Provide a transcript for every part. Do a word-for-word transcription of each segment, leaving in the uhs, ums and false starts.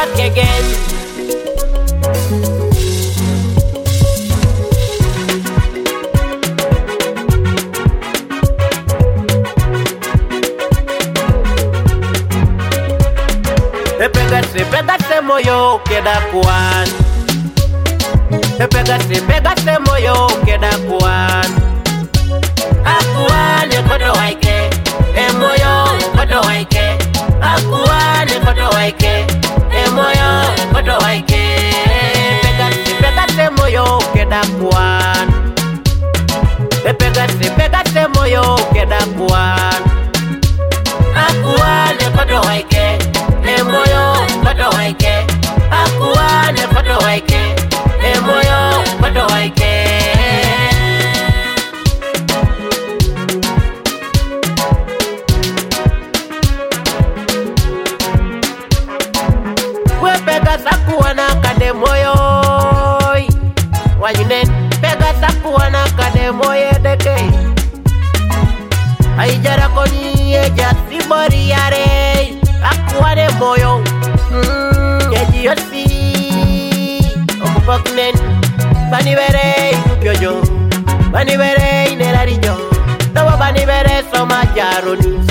back again. Pégase, pégase moyo queda kuan. Pégase, pégase moyo queda kuan. Akuan e koto waike, e moyo koto waike. Akuan e koto waike, e moyo koto waike. Pégase, pégase moyo queda kuan. Pégase, pégase moyo queda kuan. Akuan e koto waike. Emoyo koto waike, akuane koto waike, emoyo koto waike. We pega sakuana kade moyo, wanyunen pega sakuana kade moye deke. Aijara koni eja sibori yare. Akuane moyo, mmm, eji yosi. Omupaknen, bani bere inupyojo, bani bere inelarijo, nawa bani bere soma jaronis.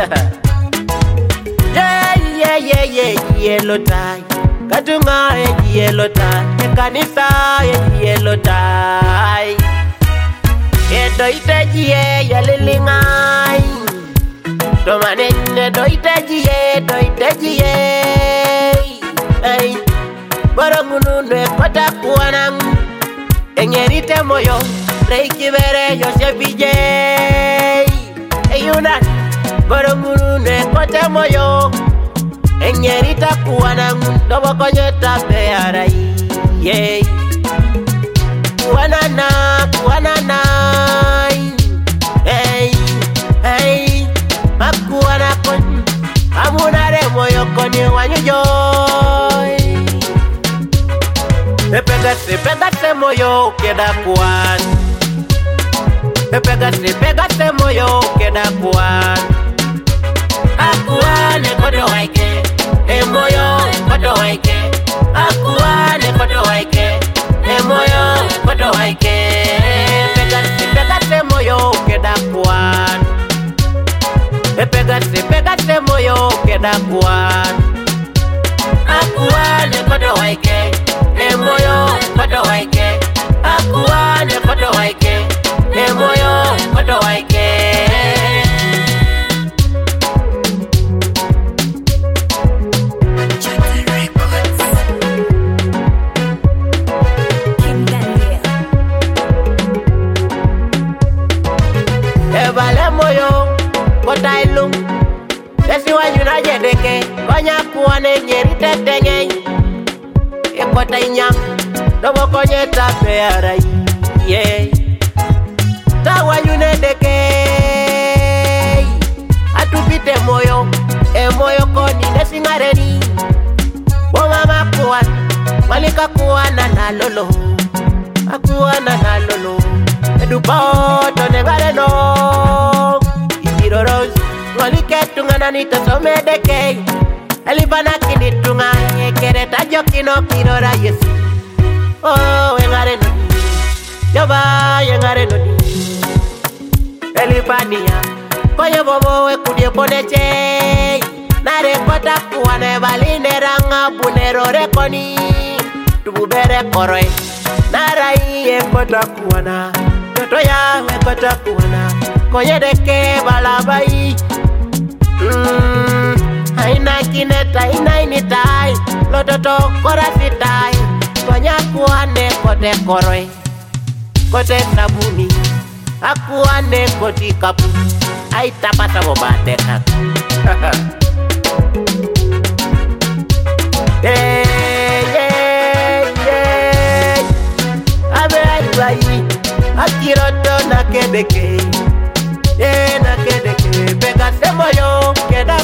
Yeah, yeah, yeah, yeah, yellow tie. Katunga eji yellow tie, ekanisa eji yellow tie. Edo iteji ye yalilingai. Domanene doitejiye, doitejiye. Hey, borongunu ne kota kuanang. Engerite moyo, reiki bere yosefije. Hey, una, borongunu ne kota moyo. Engerite kuanang, dobo konyeta bearai. Yay, kuanana, kuanana. Hey, hey. Akuana kon, amunare moyo koni wanyu joy. Pégase, pégase moyo queda kuan. Pégase, pégase moyo queda kuan. Akuane koto waike, emoyo koto waike. Akuane koto waike, emoyo koto waike. Pégase, pégase moyo queda kuan. Pégase, pégase moyo queda kuan. Akuane koto waike, e moyo koto waike. Akuane koto waike, e moyo koto waike. Evale moyo kotailum. Desi wanyuna jedeke, konya kuane nyeri tetenge. E kota inyam, dobo konye tape arai. Yeah. Ta wanyune deke. Atupite moyo, e moyo koni desi ngareni. Wama kuan, malika kuana na lolo. Akuana na lolo. Edubato negareno. Ikiroros. Malike tunga na nita somedeke. Elibana kini tunga ekere tajo kino kirora yesu. Oh, engare no di. Yoba engare no di. Elibania. Koye bobo we kudie boneche. Nare kota kuwane baline ranga bunero rekoni. Tububere koroi. Narai e kota kuwana. Toto ya we kota kuwana. Koye deke balabai. Mmm, haina kineta, haina initai. Lototo korasitai. Konya kuane kote koroi. Kote sabuni. Akuane koti kapu. Aita pata bobate kaku. Hey, hey, hey. Abe aibai. Akiroto na kedeke. Yeah, na kedeke. Pégase moyo queda